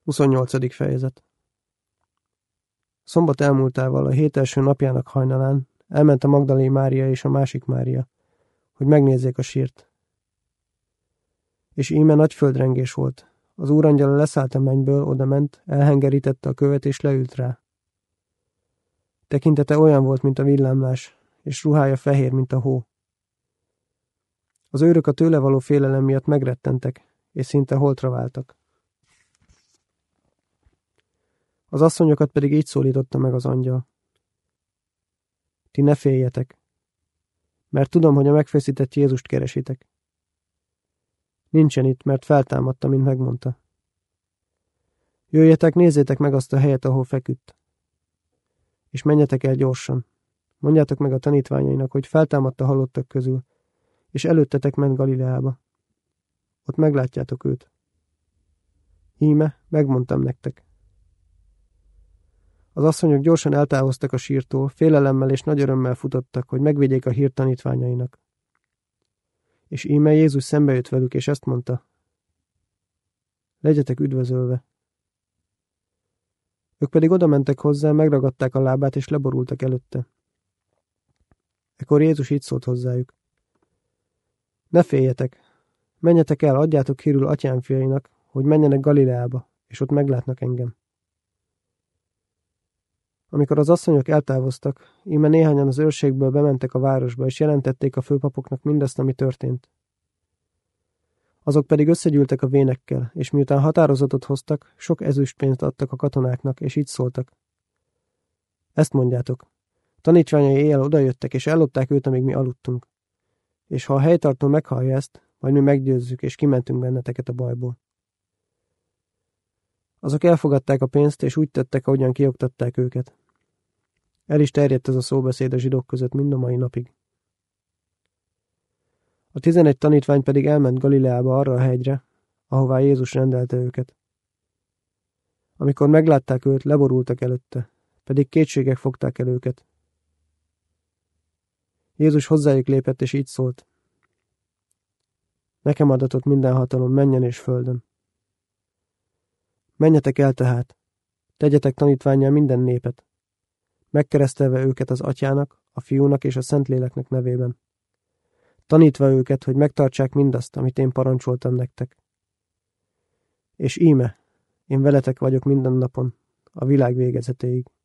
28. fejezet. Szombat elmúltával, a hét első napjának hajnalán elment a Magdalé Mária és a másik Mária, hogy megnézzék a sírt. És íme nagy földrengés volt. Az úrangyala leszállt a mennyből, odament, elhengerítette a követ és leült rá. Tekintete olyan volt, mint a villámlás, és ruhája fehér, mint a hó. Az őrök a tőle való félelem miatt megrettentek, és szinte holtra váltak. Az asszonyokat pedig így szólította meg az angyal. Ti ne féljetek, mert tudom, hogy a megfeszített Jézust keresitek. Nincsen itt, mert feltámadta, mint megmondta. Jöjjetek, nézzétek meg azt a helyet, ahol feküdt. És menjetek el gyorsan. Mondjátok meg a tanítványainak, hogy feltámadt a halottak közül, és előttetek ment Galileába. Ott meglátjátok őt. Íme, megmondtam nektek. Az asszonyok gyorsan eltávoztak a sírtól, félelemmel és nagy örömmel futottak, hogy megvédjék a hírt tanítványainak. És íme Jézus szembe jött velük, és ezt mondta: legyetek üdvözölve. Ők pedig oda mentek hozzá, megragadták a lábát, és leborultak előtte. Ekkor Jézus így szólt hozzájuk: ne féljetek, menjetek el, adjátok hírül atyám fiainak, hogy menjenek Galileába, és ott meglátnak engem. Amikor az asszonyok eltávoztak, íme néhányan az őrségből bementek a városba, és jelentették a főpapoknak mindazt, ami történt. Azok pedig összegyűltek a vénekkel, és miután határozatot hoztak, sok ezüstpénzt adtak a katonáknak, és így szóltak: ezt mondjátok, tanítványai éjjel odajöttek, és ellopták őt, amíg mi aludtunk. És ha a helytartó meghallja ezt, majd mi meggyőzzük, és kimentünk benneteket a bajból. Azok elfogadták a pénzt, és úgy tettek, ahogyan kioktatták őket. El is terjedt ez a szóbeszéd a zsidók között mind a mai napig. A 11 tanítvány pedig elment Galileába arra a hegyre, ahová Jézus rendelte őket. Amikor meglátták őt, leborultak előtte, pedig kétségek fogták el őket. Jézus hozzájuk lépett, és így szólt: nekem adatott minden hatalom mennyen és földön. Menjetek el tehát, tegyetek tanítvánnyá minden népet, megkeresztelve őket az Atyának, a Fiúnak és a Szentléleknek nevében, tanítva őket, hogy megtartsák mindazt, amit én parancsoltam nektek. És íme, én veletek vagyok minden napon, a világ végezetéig.